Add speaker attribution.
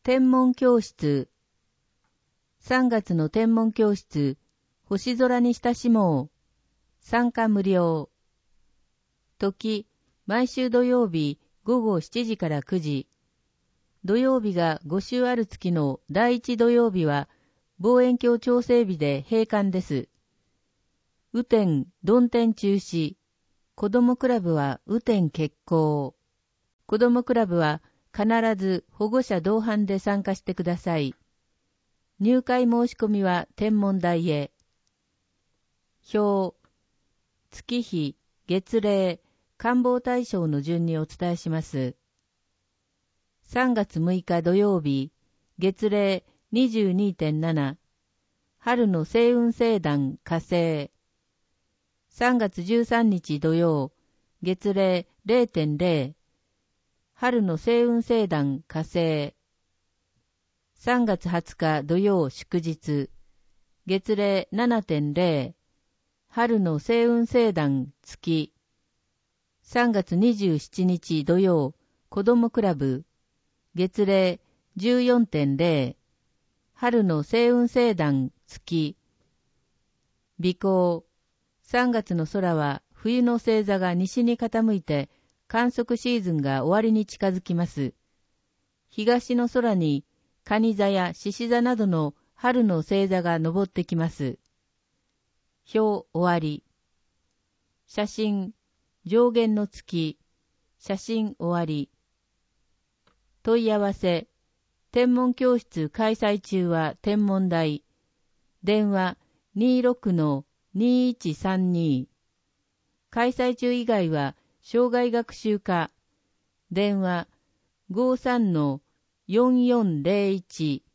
Speaker 1: 天文教室。3月の天文教室、星空に親しもう。参加無料。時、毎週土曜日午後7時から9時。土曜日が5週ある月の第1土曜日は、望遠鏡調整日で閉館です。雨天、曇天中止。子どもクラブは雨天決行。子どもクラブは必ず保護者同伴で参加してください。入会申し込みは天文台へ。表、月日、月齢、官房対象の順にお伝えします。3月6日土曜日、月齢 22.7、春の星雲星団火星。3月13日土曜、月齢 0.0、春の星雲星団火星。3月20日土曜祝日、月齢 7.0、春の星雲星団月。3月27日土曜、子どもクラブ、月齢 14.0、春の星雲星団月。微光。3月の空は冬の星座が西に傾いて観測シーズンが終わりに近づきます。東の空に蟹座や獅子座などの春の星座が昇ってきます。表終わり。写真、上弦の月、写真終わり。問い合わせ、天文教室開催中は天文台。電話 26-2132。開催中以外は生涯学習課。電話 53-4401。